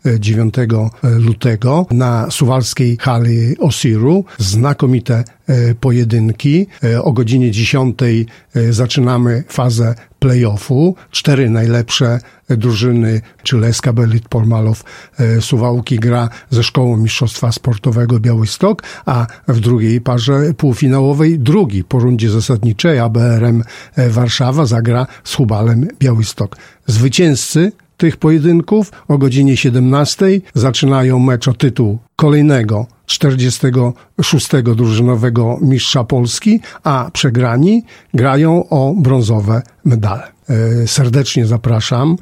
9 lutego na suwalskiej hali Osiru. Znakomite pojedynki. O godzinie 10 zaczynamy fazę play-offu. 4 najlepsze drużyny, czyli SK Belit Polmalow Suwałki gra ze Szkołą Mistrzostwa Sportowego Białystok, a w drugiej parze półfinałowej drugi po rundzie zasadniczej ABRM Warszawa zagra z Hubalem Białystok. Zwycięzcy tych pojedynków o godzinie 17 zaczynają mecz o tytuł kolejnego 46. drużynowego mistrza Polski, a przegrani grają o brązowe medale. Serdecznie zapraszam